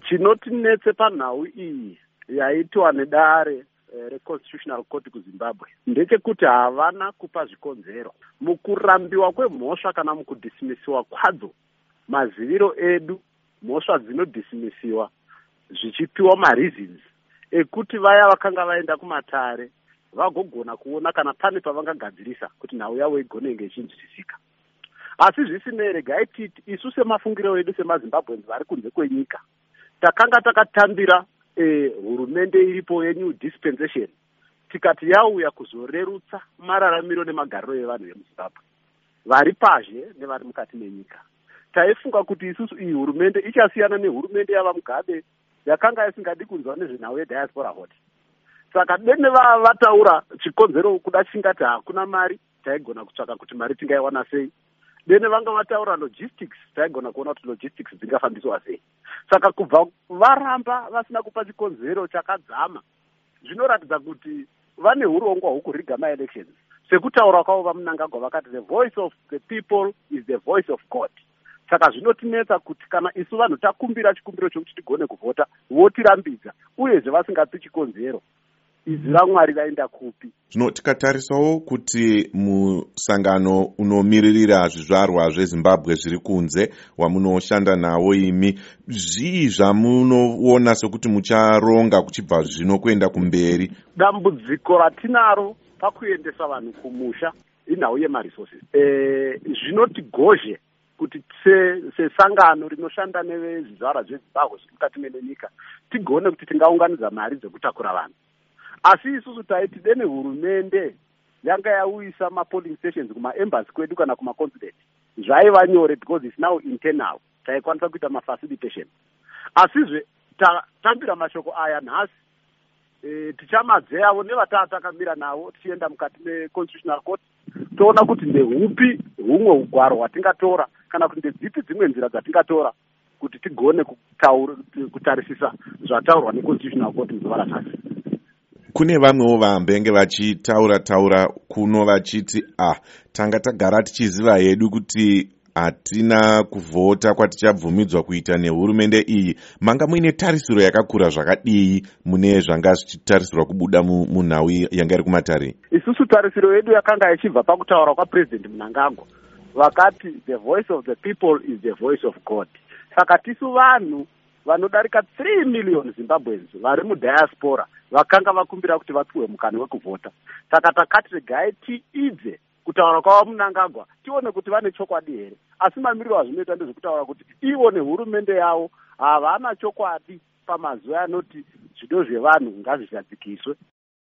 Chinotinetse panhau iyi yaitwa nedare reconstitutional court kuZimbabwe ndechekuti havana kupa zvikonzero mukurambiwa kwemhosva kana mukudhisimisiwa kwadzo. Maziviro edu mhosva dzinodhisimisiwa zvichipiwa mareasons ekuti vaya vakanga vaenda kumatare vagogona kuona kana pane pavangagadzirisa kuti nhau yavo igone inge ichinzwisisika. Asi zvisinei, regai titi isu semafungiro edu semaZimbabweans vari kunze kwenyika takanga takatambira hurumende iripo yenew dispensation tikati yauya kuzorerutsa mararamiro nemagariro evanhu vemuZimbabwe vari pazhe nevari mukati menyika. Taifunga kuti isusu iyi hurumende ichasiyana nehurumende yava Mugabe yakanga isingadi kunzwa nezvenhau yediaspora hot. Saka dene vataura chikonzero kuda chingati hakuna mari, taigona kutsvaka kuti mari tingaiwana sei. Dene vanga vataura logistics, taigona kuona kuti logistics dzingafambiswa sei. Saka kubva varamba vasina kupa chikonzero chakadzama, zvinoratidza kuti vane urongwa hwekuriga ma-elections. Sekutaura kwavo vaMnangagwa vakati the voice of the people is the voice of God. Saka zvinotinetsa kuti kana isu vanhu takumbira chikumbiro chokuti tigone kuvhota votirambidza uyezve vasingapi chikonzero, izwi raMwari raenda kupi? Zvino tikatarisawo kuti musangano unomiririra zvizvarwa zveZimbabwe zviri kunze wamunoshanda nawo imi, zvii zvamunoona sekuti mucharonga kuchibva zvino kuenda kumberi? Dambudziko ratinaro pakuendesa vanhu kumusha inhau yemaresources. Zvinotigozhe kuti sesangano rinoshanda nevezvizvarwa zveZimbabwe zviri mukati menyika tigone kuti tingaunganidza mari dzekutakura vanhu. Asi isusu taiti dene hurumende yanga yauyisa mapolling stations kumaembassy kwedu kana kumaconsulate zvaiva nyore because it's now internal, taikwanisa kuita mafacilitation. Asizve tatambira mashoko aya nhasi tichamadzeavo nevatatakamira navo tichienda mukati meconstitutional court toona kuti ndehupi humwe ugwaro hwatingatora kana kuti ndedzipi dzimwe nzira dzatingatora kuti tigone kutarisisa zvataurwa neconstitutional court muzuva ranhasi. Kune vamwewo vambenge vachitaura kuno vachiti tanga tagara tichiziva hedu kuti hatina kuvhota kwatichabvumidzwa kuita nehurumende iyi. Manga muine tarisiro yakakura zvakadii mune zvanga zvichitarisirwa kubuda munhau yanga iri kumatare? Isusu tarisiro yedu yakanga ichibva pakutaura kwaPresident Mnangagwa vakati the voice of the people is the voice of God. Saka tisu vanhu vanodarika 3 million Zimbabweans vari mudiaspora vakanga vakumbira kuti vapiwe mukana wekuvhota. Saka takati regai tiidze kutaura kwavo Mnangagwa tione kuti vane chokwadi here. Asi mamiriro azvinoita ndezvekutaura kuti ivo nehurumende yavo havana chokwadi pamazuva anoti zvido zvevanhu ngazvishadzikiswe.